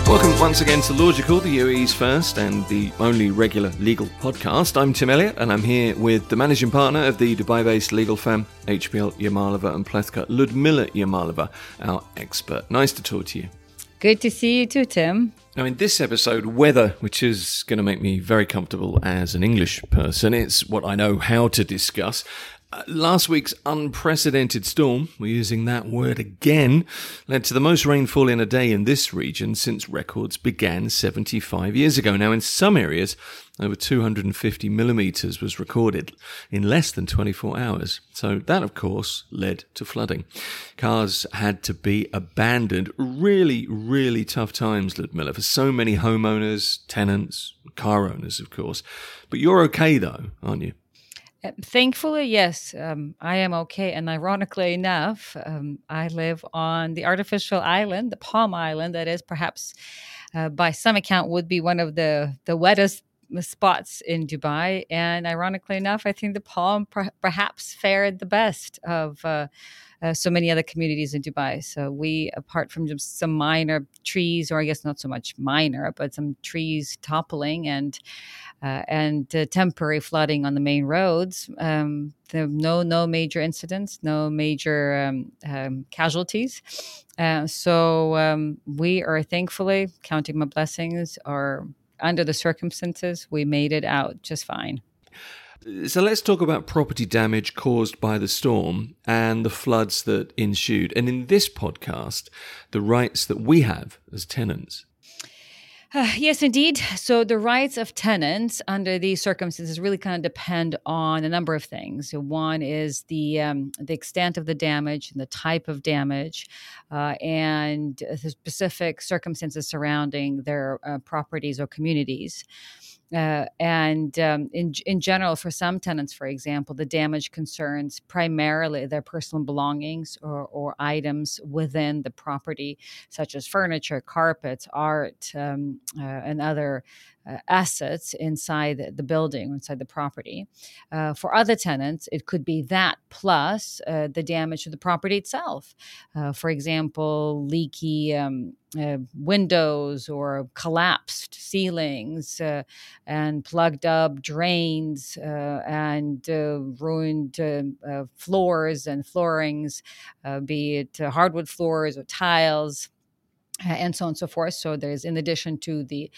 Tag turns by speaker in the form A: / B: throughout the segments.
A: Welcome once again to Logical, the UAE's first and the only regular legal podcast. I'm Tim Elliott, and I'm here with the managing partner of the Dubai-based legal firm HBL Yamalova and Plethka, Ludmila Yamalova, our expert. Nice to talk to you.
B: Good to see you too, Tim.
A: Now, in this episode, weather, which is going to make me very comfortable as an English person, it's what I know how to discuss. Last week's unprecedented storm, we're using that word again, led to the most rainfall in a day in this region since records began 75 years ago. Now, in some areas, over 250 millimetres was recorded in less than 24 hours. So that, of course, led to flooding. Cars had to be abandoned. Really, really tough times, Ludmila, for so many homeowners, tenants, car owners, of course. But you're okay, though, aren't you?
B: Thankfully, yes, I am okay. And ironically enough, I live on the artificial island, the Palm Island, that is perhaps by some account would be one of the wettest spots in Dubai. And ironically enough, I think the Palm perhaps fared the best of so many other communities in Dubai. So we, apart from just some minor trees, or I guess not so much minor, but some trees toppling and temporary flooding on the main roads. There are no major incidents, no major casualties. So we are thankfully, counting my blessings, or under the circumstances, we made it out just fine.
A: So let's talk about property damage caused by the storm and the floods that ensued. And in this podcast, the rights that we have as tenants.
B: Yes, indeed. So the rights of tenants under these circumstances really kind of depend on a number of things. So one is the extent of the damage and the type of damage, and the specific circumstances surrounding their properties or communities. In general, for some tenants, for example, the damage concerns primarily their personal belongings or items within the property, such as furniture, carpets, art, and other assets inside the building, inside the property. For other tenants, it could be that plus the damage to the property itself. For example, leaky windows or collapsed ceilings and plugged up drains and ruined floors and floorings, be it hardwood floors or tiles. And so on and so forth. So there's, in addition to the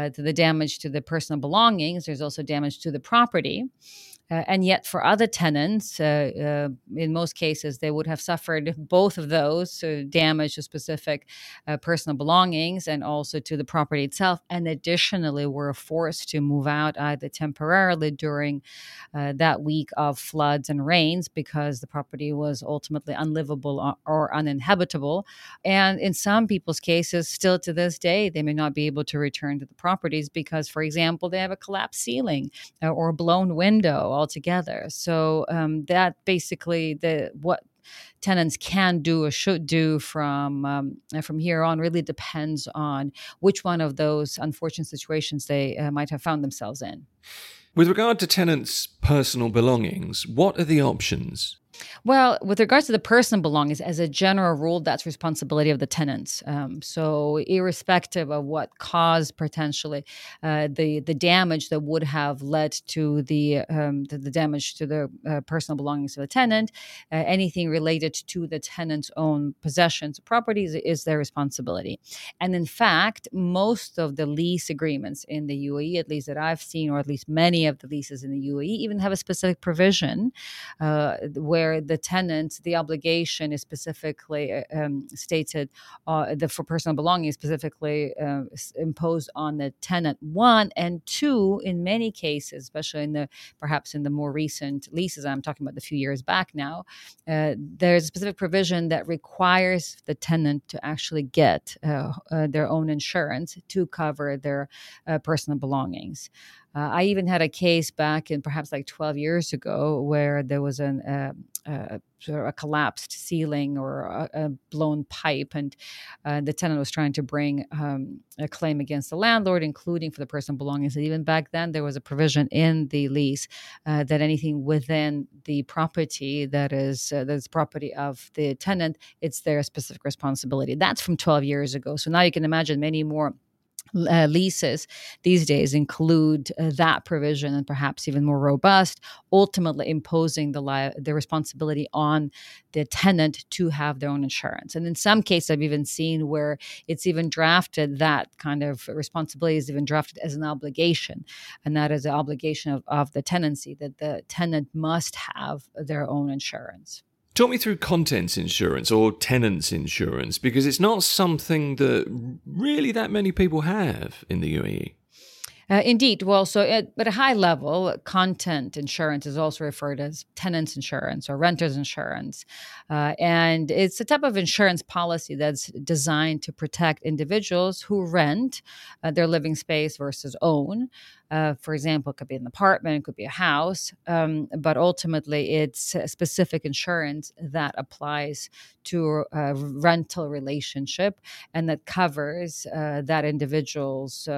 B: damage to the personal belongings, there's also damage to the property. And yet for other tenants, in most cases, they would have suffered both of those, so damage to specific personal belongings and also to the property itself. And additionally, were forced to move out either temporarily during that week of floods and rains because the property was ultimately unlivable or uninhabitable. And in some people's cases, still to this day, they may not be able to return to the properties because, for example, they have a collapsed ceiling or a blown window altogether. So that basically what tenants can do or should do from here on really depends on which one of those unfortunate situations they might have found themselves in.
A: With regard to tenants' personal belongings, what are the options?
B: Well, with regards to the personal belongings, as a general rule, that's responsibility of the tenants. So irrespective of what caused potentially the damage that would have led to the damage to the personal belongings of the tenant, anything related to the tenant's own possessions or properties is their responsibility. And in fact, most of the lease agreements in the UAE, at least that I've seen, or at least many of the leases in the UAE, even have a specific provision where the tenant, the obligation is specifically stated for personal belongings, specifically imposed on the tenant. One, and two, in many cases, especially perhaps in the more recent leases, I'm talking about the few years back now, there's a specific provision that requires the tenant to actually get their own insurance to cover their personal belongings. I even had a case back in perhaps like 12 years ago where there was sort of a collapsed ceiling or a blown pipe, and the tenant was trying to bring a claim against the landlord, including for the personal belongings. And even back then, there was a provision in the lease that anything within the property that's property of the tenant, it's their specific responsibility. That's from 12 years ago. So now you can imagine many more leases these days include that provision, and perhaps even more robust, ultimately imposing the responsibility on the tenant to have their own insurance. And in some cases, I've even seen where it's even drafted, that kind of responsibility is even drafted as an obligation, and that is the obligation of the tenancy, that the tenant must have their own insurance.
A: Talk me through contents insurance or tenants insurance, because it's not something that really that many people have in the UAE.
B: Indeed. Well, so at a high level, content insurance is also referred as tenants insurance or renters insurance. And it's a type of insurance policy that's designed to protect individuals who rent their living space versus own. For example, it could be an apartment, it could be a house, but ultimately it's a specific insurance that applies to a rental relationship and that covers that individual's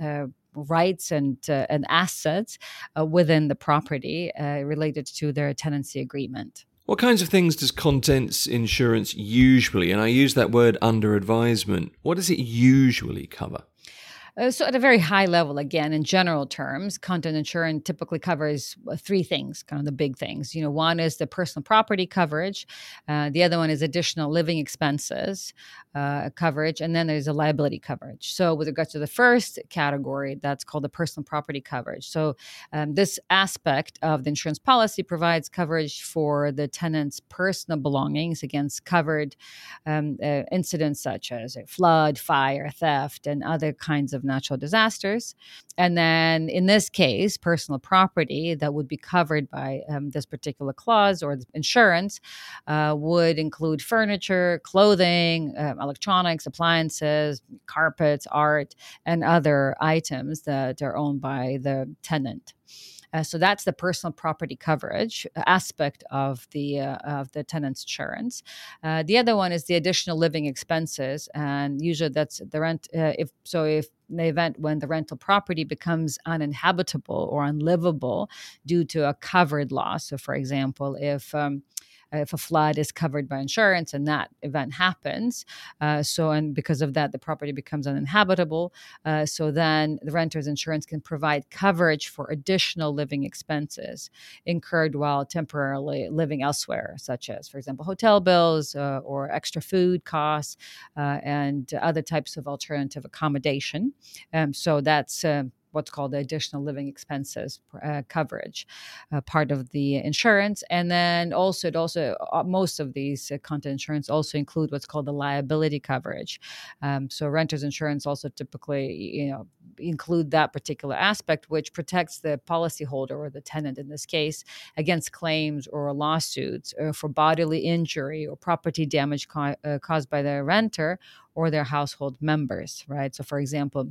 B: rights and assets within the property related to their tenancy agreement.
A: What kinds of things does contents insurance usually, and I use that word under advisement, what does it usually cover?
B: So at a very high level, again, in general terms, content insurance typically covers three things, kind of the big things. One is the personal property coverage. The other one is additional living expenses coverage. And then there's a liability coverage. So with regards to the first category, that's called the personal property coverage. So this aspect of the insurance policy provides coverage for the tenant's personal belongings against covered incidents such as a flood, fire, theft, and other kinds of natural disasters. And then in this case, personal property that would be covered by this particular clause or insurance would include furniture, clothing, electronics, appliances, carpets, art, and other items that are owned by the tenant. So that's the personal property coverage aspect of the tenant's insurance. The other one is the additional living expenses, and usually that's the rent. If in the event when the rental property becomes uninhabitable or unlivable due to a covered loss. So, for example, if a flood is covered by insurance and that event happens. And because of that, the property becomes uninhabitable. So then the renter's insurance can provide coverage for additional living expenses incurred while temporarily living elsewhere, such as, for example, hotel bills or extra food costs and other types of alternative accommodation. So that's what's called the additional living expenses coverage, part of the insurance. And then also, most of these content insurance also include what's called the liability coverage. So renter's insurance also typically, include that particular aspect, which protects the policyholder or the tenant in this case against claims or lawsuits for bodily injury or property damage caused by the renter or their household members, right? So, for example,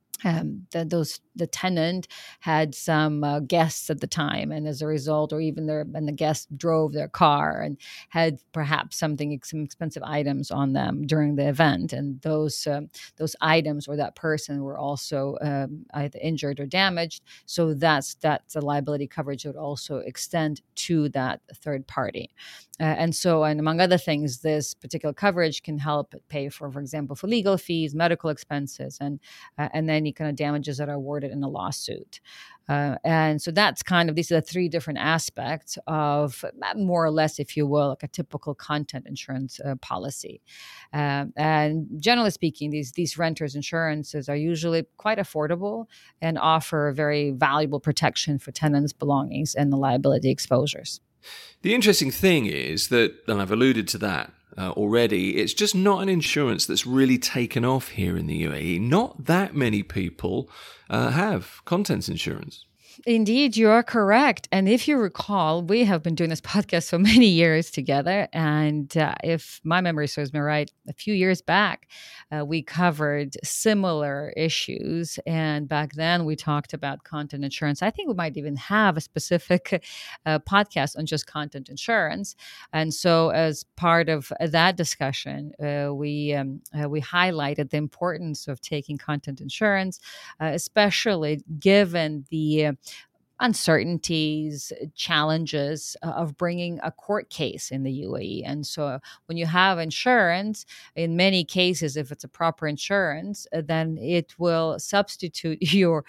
B: the tenant had some guests at the time, and as a result, or even the guests drove their car and had perhaps some expensive items on them during the event, and those items or that person were also either injured or damaged. So that's the liability coverage would also extend to that third party. And among other things, this particular coverage can help pay for example, for legal fees, medical expenses, and any kind of damages that are awarded in a lawsuit. And so that's these are the three different aspects of more or less, if you will, like a typical content insurance policy. And generally speaking, these renters insurances are usually quite affordable and offer very valuable protection for tenants' belongings and the liability exposures.
A: The interesting thing is that, and I've alluded to that already, it's just not an insurance that's really taken off here in the UAE. Not that many people have contents insurance.
B: Indeed, you are correct. And if you recall, we have been doing this podcast for many years together. And if my memory serves me right, a few years back, we covered similar issues. And back then, we talked about content insurance. I think we might even have a specific podcast on just content insurance. And so, as part of that discussion, we highlighted the importance of taking content insurance, especially given the uncertainties, challenges of bringing a court case in the UAE. And so when you have insurance, in many cases, if it's a proper insurance, then it will substitute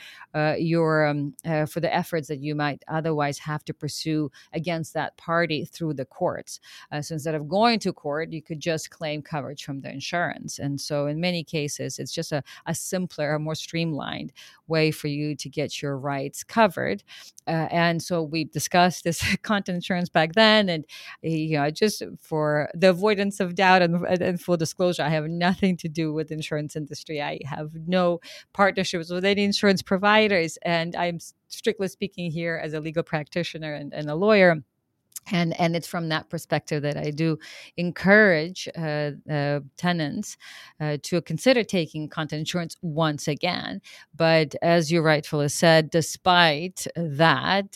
B: your for the efforts that you might otherwise have to pursue against that party through the courts. So instead of going to court, you could just claim coverage from the insurance. And so in many cases, it's just a simpler, a more streamlined way for you to get your rights covered. And so we discussed this content insurance back then, and just for the avoidance of doubt and full disclosure, I have nothing to do with the insurance industry. I have no partnerships with any insurance providers, and I'm strictly speaking here as a legal practitioner and a lawyer. And it's from that perspective that I do encourage tenants to consider taking content insurance once again. But as you rightfully said, despite that,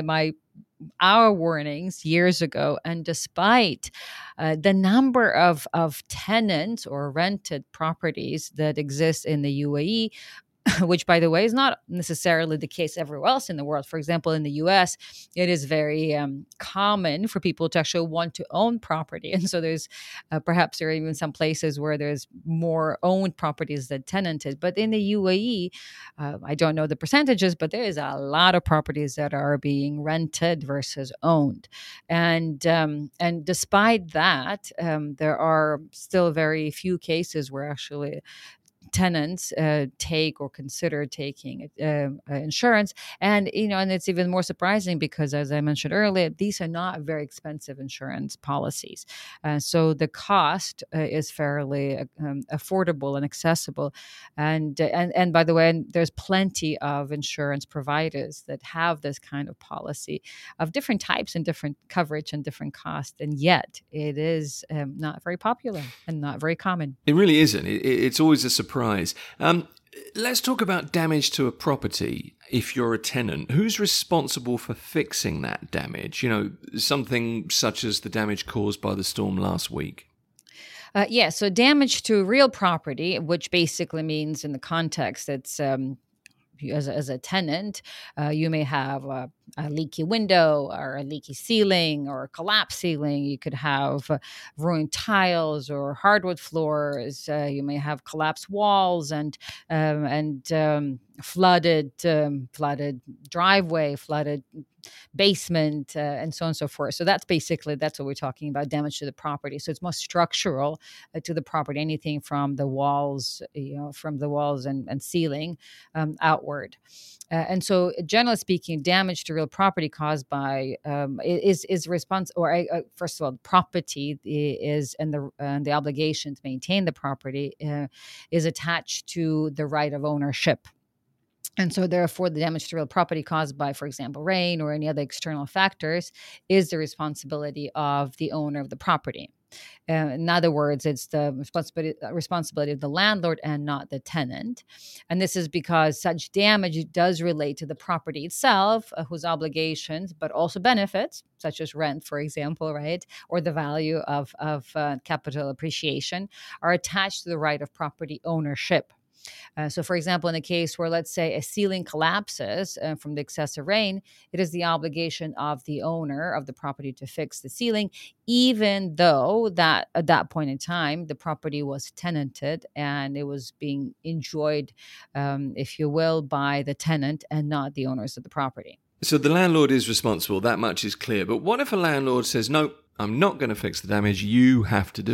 B: our warnings years ago, and despite the number of tenants or rented properties that exist in the UAE, which, by the way, is not necessarily the case everywhere else in the world. For example, in the US, it is very common for people to actually want to own property. And so there's perhaps there are even some places where there's more owned properties than tenanted. But in the UAE, I don't know the percentages, but there is a lot of properties that are being rented versus owned. And despite that, there are still very few cases where actually tenants take or consider taking insurance. And it's even more surprising because, as I mentioned earlier, these are not very expensive insurance policies. So the cost is fairly affordable and accessible. And by the way, there's plenty of insurance providers that have this kind of policy of different types and different coverage and different costs. And yet it is not very popular and not very common.
A: It really isn't. It's always a surprise. Let's talk about damage to a property. If you're a tenant, who's responsible for fixing that damage? Something such as the damage caused by the storm last week.
B: So damage to real property, which basically means in the context it's as a tenant, you may have a leaky window or a leaky ceiling or a collapsed ceiling. You could have ruined tiles or hardwood floors. You may have collapsed walls and flooded driveway, flooded basement, and so on and so forth. So that's what we're talking about, damage to the property. So it's more structural to the property, anything from the walls, and ceiling outward. And so, generally speaking, damage to real property caused by is responsible. First of all, the property is and the obligation to maintain the property is attached to the right of ownership. And so, therefore, the damage to real property caused by, for example, rain or any other external factors is the responsibility of the owner of the property. In other words, it's the responsibility of the landlord and not the tenant. And this is because such damage does relate to the property itself, whose obligations, but also benefits, such as rent, for example, right, or the value of capital appreciation, are attached to the right of property ownership. So, for example, in a case where, let's say, a ceiling collapses from the excessive rain, it is the obligation of the owner of the property to fix the ceiling, even though that at that point in time, the property was tenanted and it was being enjoyed, if you will, by the tenant and not the owners of the property.
A: So the landlord is responsible, that much is clear. But what if a landlord says, no, I'm not going to fix the damage, you have to do it?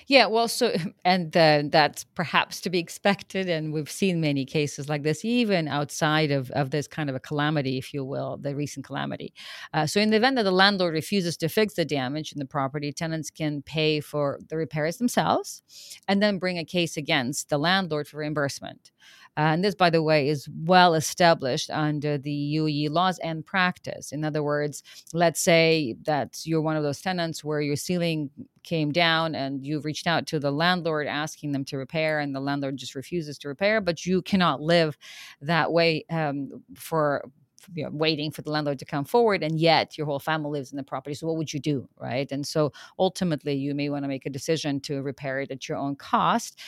B: Yeah, well, so and that's perhaps to be expected, and we've seen many cases like this, even outside of this kind of a calamity, if you will, the recent calamity. So, in the event that the landlord refuses to fix the damage in the property, tenants can pay for the repairs themselves, and then bring a case against the landlord for reimbursement. And this, by the way, is well established under the UAE laws and practice. In other words, let's say that you're one of those tenants where your ceiling came down and you've reached out to the landlord asking them to repair, and the landlord just refuses to repair, but you cannot live that way for waiting for the landlord to come forward, and yet your whole family lives in the property. So what would you do, right? And so ultimately you may want to make a decision to repair it at your own cost.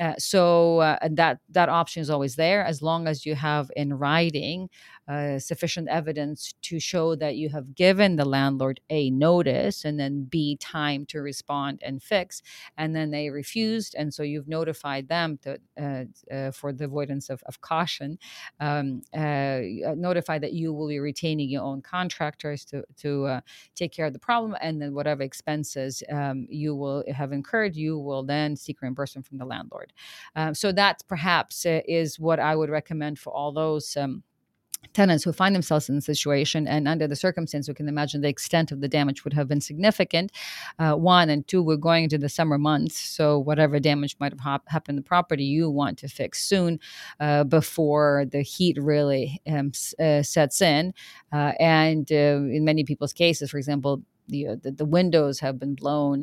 B: And that option is always there, as long as you have in writing sufficient evidence to show that you have given the landlord a notice, and then B, time to respond and fix, and then they refused, and so you've notified them for the avoidance of caution, notify that you will be retaining your own contractors to take care of the problem, and then whatever expenses you will have incurred, you will then seek reimbursement from the landlord. So that perhaps is what I would recommend for all those tenants who find themselves in the situation. And under the circumstance, we can imagine the extent of the damage would have been significant. One, and two, we're going into the summer months, so whatever damage might have happened to the property, you want to fix soon, before the heat really sets in. And in many people's cases, for example, the windows have been blown,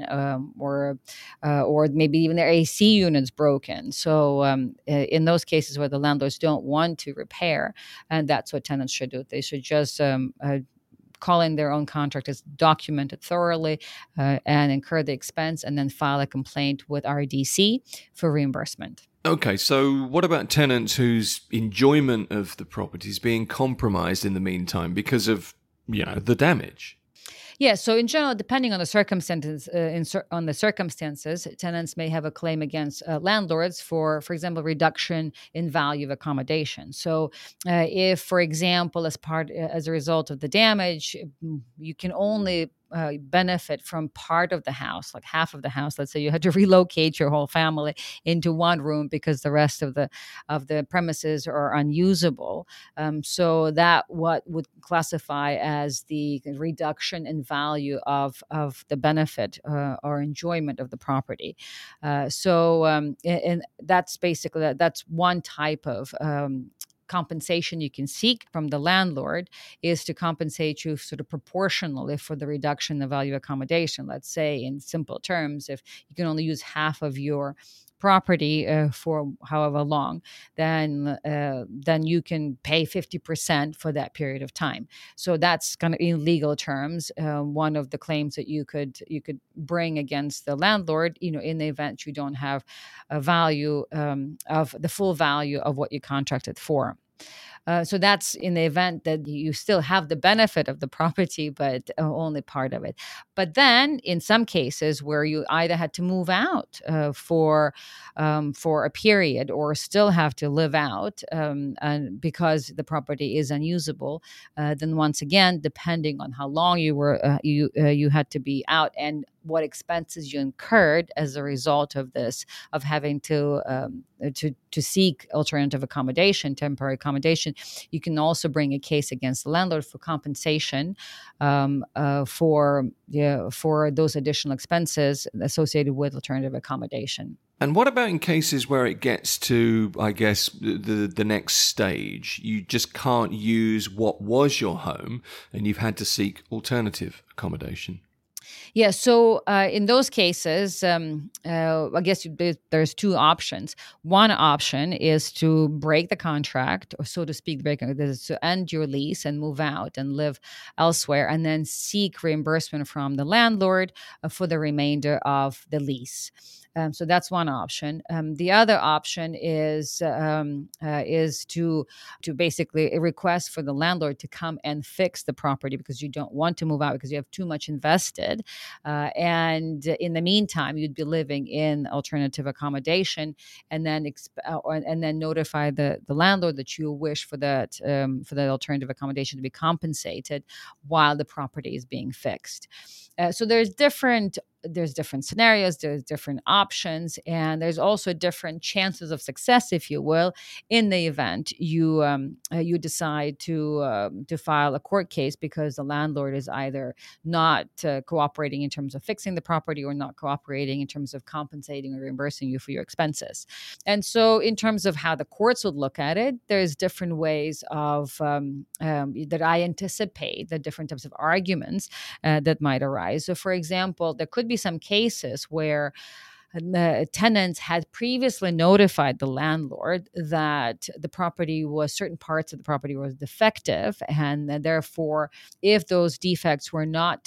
B: or maybe even their AC units broken. So in those cases where the landlords don't want to repair, and that's what tenants should do. They should just call in their own contractors, document it thoroughly, and incur the expense, and then file a complaint with RDC for reimbursement.
A: Okay, so what about tenants whose enjoyment of the property is being compromised in the meantime because of, the damage?
B: Yeah, so in general, depending on the circumstances, tenants may have a claim against landlords for example, reduction in value of accommodation. So, if, for example, as a result of the damage, you can only benefit from part of the house, like half of the house. Let's say you had to relocate your whole family into one room because the rest of the premises are unusable. So that what would classify as the reduction in value of the benefit or enjoyment of the property. And that's basically that's one type of compensation you can seek from the landlord, is to compensate you sort of proportionally for the reduction in the value of accommodation. Let's say, in simple terms, if you can only use half of your property for however long, then you can pay 50% for that period of time. So that's kind of, in legal terms, one of the claims that you could bring against the landlord, in the event you don't have a value of the full value of what you contracted for. So that's in the event that you still have the benefit of the property, but only part of it. But then, in some cases where you either had to move out for a period, or still have to live out, and because the property is unusable, then once again, depending on how long you had to be out and what expenses you incurred as a result of this, of having to seek alternative accommodation, temporary accommodation, you can also bring a case against the landlord for compensation for those additional expenses associated with alternative accommodation.
A: And what about in cases where it gets to, I guess, the next stage? You just can't use what was your home, and you've had to seek alternative accommodation.
B: Yeah, so in those cases, I guess there's two options. One option is to break the contract, or so to speak, to end your lease and move out and live elsewhere, and then seek reimbursement from the landlord for the remainder of the lease. So that's one option. The other option is to basically a request for the landlord to come and fix the property, because you don't want to move out because you have too much invested. And in the meantime, you'd be living in alternative accommodation, and then notify the landlord that you wish for that alternative accommodation to be compensated while the property is being fixed. So there's different there's different scenarios, there's different options, and there's also different chances of success, if you will, in the event you decide to file a court case because the landlord is either not cooperating in terms of fixing the property or not cooperating in terms of compensating or reimbursing you for your expenses. And so, in terms of how the courts would look at it, there's different ways of that I anticipate the different types of arguments that might arise. So, for example, there could be some cases where the tenants had previously notified the landlord that certain parts of the property was defective, and therefore, if those defects were not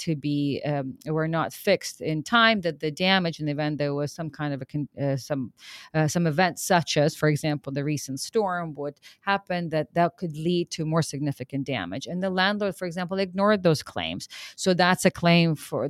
B: fixed in time, that the damage in the event there was some kind of some event, such as, for example, the recent storm would happen, that could lead to more significant damage. And the landlord, for example, ignored those claims. So that's a claim for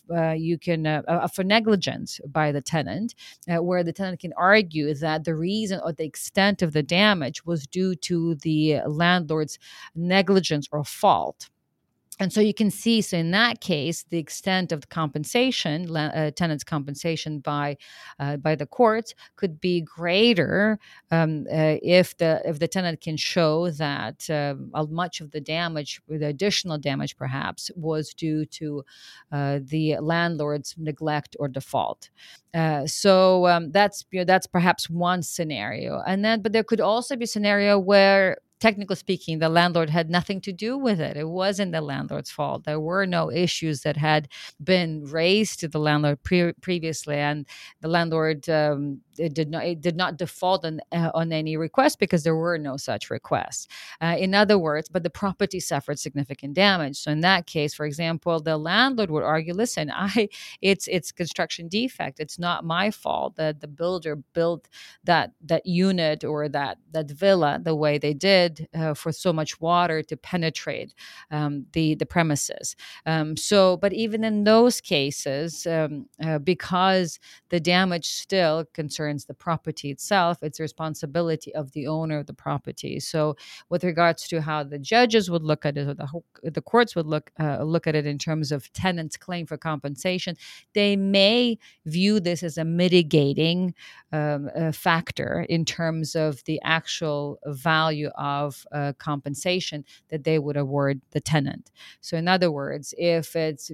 B: negligence by the tenant, where the tenant can argue that the reason or the extent of the damage was due to the landlord's negligence or fault. And so you can see, so in that case, the extent of the compensation, tenant's compensation by the courts, could be greater if the tenant can show that much of the damage, the additional damage perhaps, was due to the landlord's neglect or default. So that's perhaps one scenario, but there could also be a scenario where, technically speaking, the landlord had nothing to do with it. It wasn't the landlord's fault. There were no issues that had been raised to the landlord previously, and the landlord did not default on any request because there were no such requests. In other words, but the property suffered significant damage. So in that case, for example, the landlord would argue, "Listen, it's construction defect. It's not my fault that the builder built that unit or that villa the way they did for so much water to penetrate the premises." But even in those cases, because the damage still concerns the property itself, it's the responsibility of the owner of the property. So with regards to how the judges would look at it, or the courts would look at it in terms of tenants' claim for compensation, they may view this as a mitigating factor in terms of the actual value of compensation that they would award the tenant. So in other words, if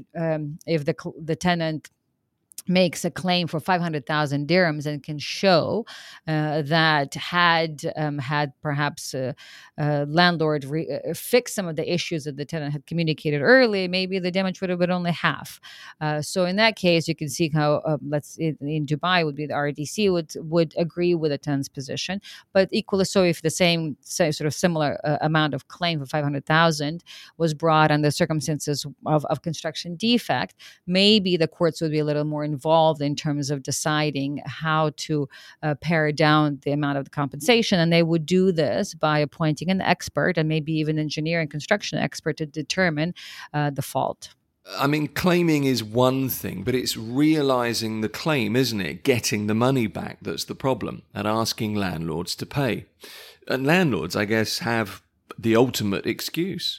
B: the tenant makes a claim for 500,000 dirhams and can show that had perhaps landlord fixed some of the issues that the tenant had communicated early, maybe the damage would have been only half. So in that case, you can see how in Dubai would be the RDC would agree with the tenant's position, but equally so if the same sort of similar amount of claim for 500,000 was brought under circumstances of construction defect, maybe the courts would be a little more involved in terms of deciding how to pare down the amount of the compensation. And they would do this by appointing an expert and maybe even engineer and construction expert to determine the fault.
A: I mean, claiming is one thing, but it's realising the claim, isn't it? Getting the money back that's the problem, and asking landlords to pay. And landlords, I guess, have the ultimate excuse.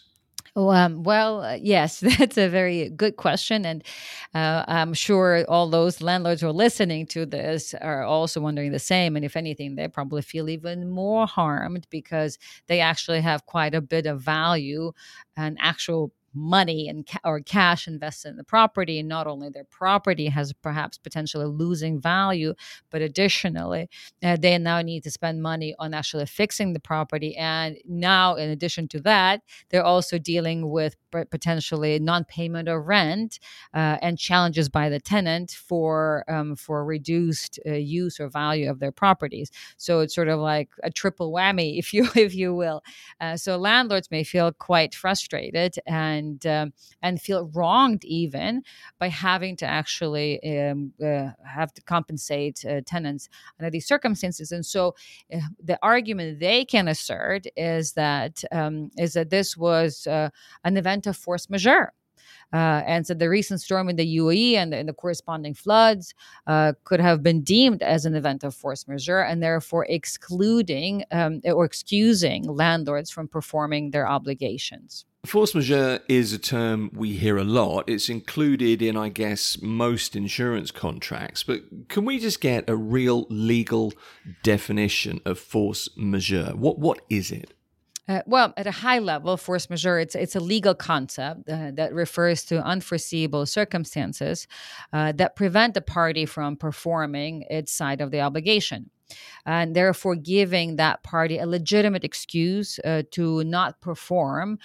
B: Yes, that's a very good question. And I'm sure all those landlords who are listening to this are also wondering the same. And if anything, they probably feel even more harmed because they actually have quite a bit of value and actual money or cash invested in the property. And not only their property has perhaps potentially losing value, but additionally, they now need to spend money on actually fixing the property. And now, in addition to that, they're also dealing with potentially non-payment of rent and challenges by the tenant for reduced use or value of their properties. So it's sort of like a triple whammy, if you will. So landlords may feel quite frustrated and feel wronged even by having to actually have to compensate tenants under these circumstances. And so the argument they can assert is that this was an event of force majeure. And so the recent storm in the UAE and the corresponding floods could have been deemed as an event of force majeure, and therefore excluding or excusing landlords from performing their obligations.
A: Force majeure is a term we hear a lot. It's included in, I guess, most insurance contracts. But can we just get a real legal definition of force majeure? What is it?
B: Well, at a high level, force majeure, it's a legal concept that refers to unforeseeable circumstances that prevent a party from performing its side of the obligation, and therefore giving that party a legitimate excuse to not perform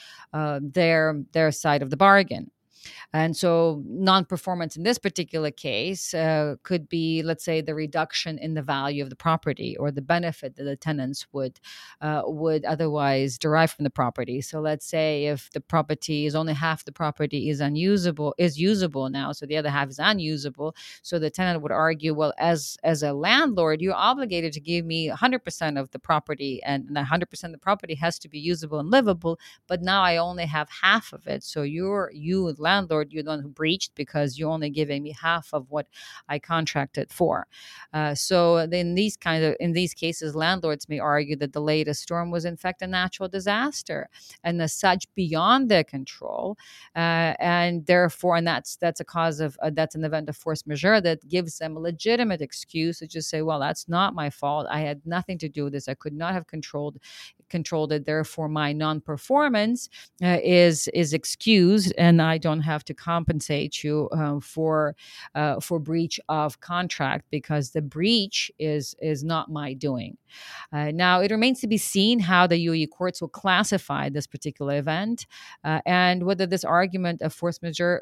B: their side of the bargain. And so non-performance in this particular case could be, let's say, the reduction in the value of the property or the benefit that the tenants would otherwise derive from the property. So let's say if the property is only half the property is usable now, so the other half is unusable. So the tenant would argue, well, as a landlord, you're obligated to give me 100% of the property, and 100% of the property has to be usable and livable. But now I only have half of it. So you landlord, you're the one who breached because you're only giving me half of what I contracted for. So in these cases, landlords may argue that the latest storm was in fact a natural disaster, and as such beyond their control, and therefore, and that's a cause of that's an event of force majeure that gives them a legitimate excuse to just say, well, that's not my fault. I had nothing to do with this. I could not have controlled it. Therefore, my non-performance is excused, and I don't have to compensate you for breach of contract because the breach is not my doing. Now, it remains to be seen how the UAE courts will classify this particular event and whether this argument of force majeure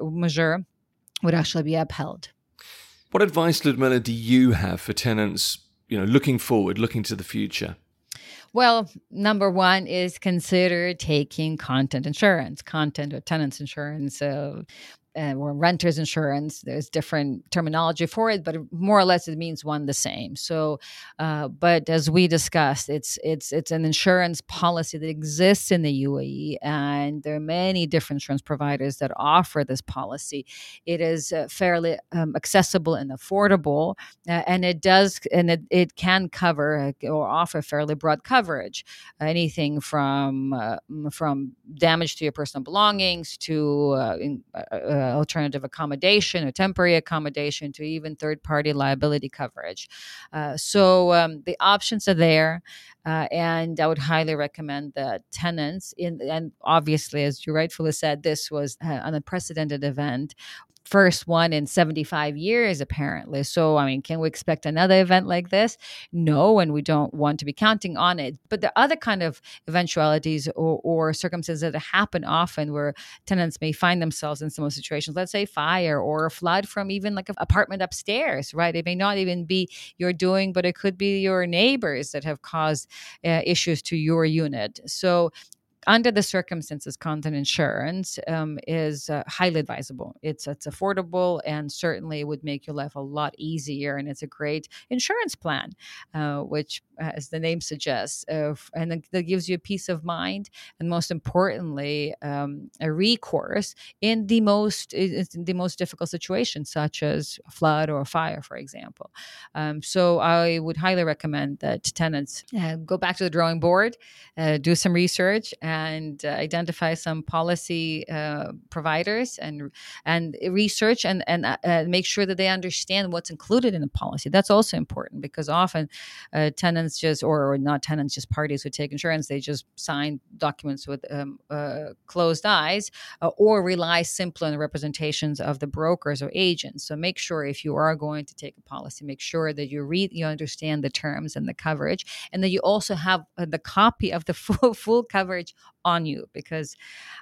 B: would actually be upheld.
A: What advice, Ludmila, do you have for tenants, looking forward, looking to the future?
B: Well, number one is consider taking content or tenants insurance, or renter's insurance. There's different terminology for it, but more or less it means one the same. So, but as we discussed, it's an insurance policy that exists in the UAE, and there are many different insurance providers that offer this policy. It is fairly accessible and affordable, and it can cover or offer fairly broad coverage, anything from damage to your personal belongings to alternative accommodation or temporary accommodation to even third-party liability coverage. So the options are there, and I would highly recommend that tenants, and obviously, as you rightfully said, this was an unprecedented event. First one in 75 years, apparently. So, can we expect another event like this? No, and we don't want to be counting on it. But the other kind of eventualities or circumstances that happen often where tenants may find themselves in similar situations, let's say fire or a flood from even like an apartment upstairs, right? It may not even be your doing, but it could be your neighbors that have caused issues to your unit. So, under the circumstances, content insurance is highly advisable. It's affordable and certainly would make your life a lot easier. And it's a great insurance plan, which, as the name suggests, and that gives you a peace of mind, and most importantly, a recourse in the most difficult situations, such as a flood or a fire, for example. So I would highly recommend that tenants go back to the drawing board, do some research, and identify some policy providers and research and make sure that they understand what's included in the policy. That's also important because often tenants just parties who take insurance, they just sign documents with closed eyes or rely simply on the representations of the brokers or agents. So make sure if you are going to take a policy, make sure that you understand the terms and the coverage, and that you also have the copy of the full coverage on you, because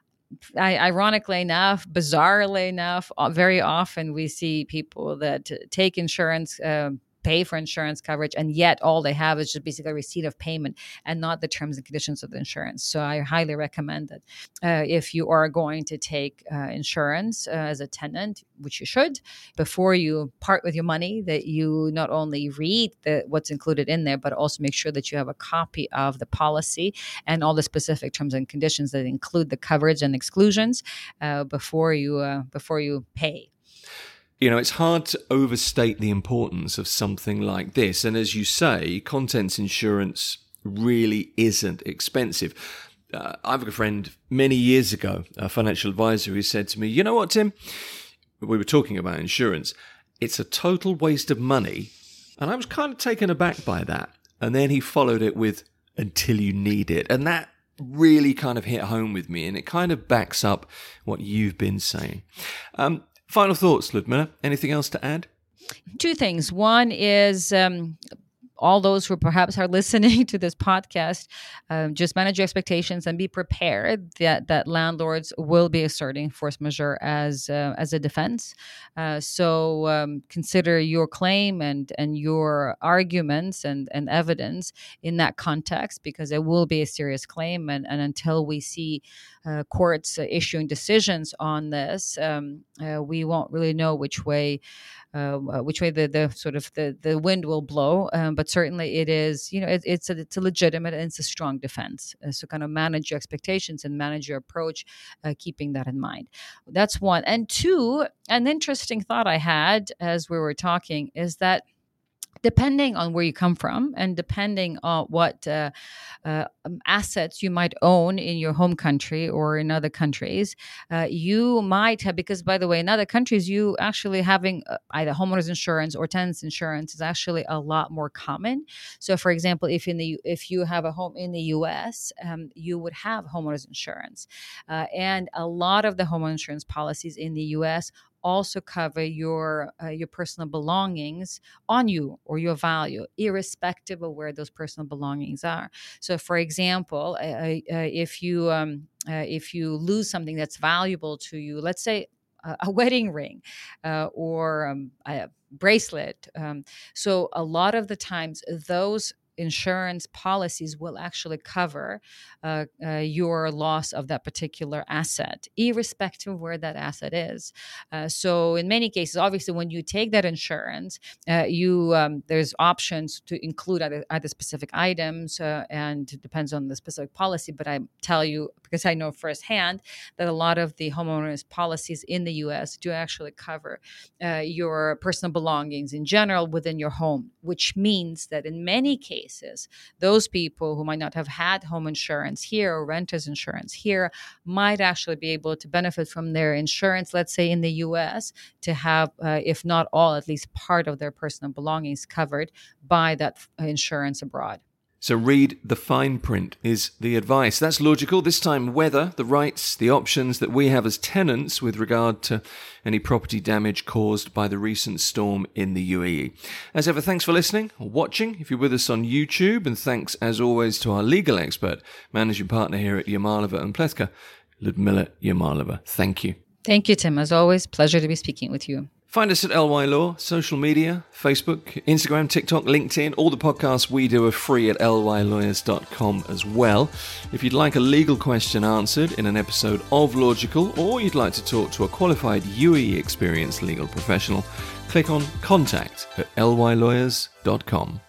B: ironically enough, bizarrely enough, very often we see people that take insurance, pay for insurance coverage, and yet all they have is just basically a receipt of payment and not the terms and conditions of the insurance. So I highly recommend that if you are going to take insurance as a tenant, which you should, before you part with your money, that you not only read what's included in there, but also make sure that you have a copy of the policy and all the specific terms and conditions that include the coverage and exclusions before you pay.
A: It's hard to overstate the importance of something like this. And as you say, contents insurance really isn't expensive. I've got a friend many years ago, a financial advisor, who said to me, you know what, Tim? We were talking about insurance. It's a total waste of money. And I was kind of taken aback by that. And then he followed it with, until you need it. And that really kind of hit home with me. And it kind of backs up what you've been saying. Final thoughts, Ludmila. Anything else to add?
B: Two things. One is all those who perhaps are listening to this podcast, just manage your expectations and be prepared that landlords will be asserting force majeure as a defense. So consider your claim and your arguments and evidence in that context, because it will be a serious claim. And until we see courts issuing decisions on this, we won't really know which way the sort of the wind will blow. But certainly it is, it's a legitimate and it's a strong defense. So kind of manage your expectations and manage your approach, keeping that in mind. That's one. And two, an interesting thought I had as we were talking is that depending on where you come from and depending on what assets you might own in your home country or in other countries, you might have, because by the way, in other countries, you actually having either homeowners insurance or tenants insurance is actually a lot more common. So for example, if you have a home in the US, you would have homeowners insurance. And a lot of the homeowner insurance policies in the US also cover your personal belongings on you or your value, irrespective of where those personal belongings are. So, for example, if you lose something that's valuable to you, let's say a wedding ring or a bracelet. So, a lot of the times, those insurance policies will actually cover your loss of that particular asset, irrespective of where that asset is. So in many cases, obviously, when you take that insurance, there's options to include either specific items, and it depends on the specific policy. But I tell you, because I know firsthand, that a lot of the homeowners policies in the U.S. do actually cover your personal belongings in general within your home, which means that in many cases, those people who might not have had home insurance here or renters insurance here might actually be able to benefit from their insurance, let's say in the US, to have, if not all, at least part of their personal belongings covered by that insurance abroad.
A: So read the fine print is the advice. That's logical. This time, whether the rights, the options that we have as tenants with regard to any property damage caused by the recent storm in the UAE. As ever, thanks for listening or watching if you're with us on YouTube. And thanks, as always, to our legal expert, managing partner here at Yamalova and Pletka, Ludmila Yamalova. Thank you.
B: Thank you, Tim. As always, pleasure to be speaking with you.
A: Find us at LY Law, social media, Facebook, Instagram, TikTok, LinkedIn. All the podcasts we do are free at lylawyers.com as well. If you'd like a legal question answered in an episode of Logical, or you'd like to talk to a qualified UAE experienced legal professional, click on Contact at lylawyers.com.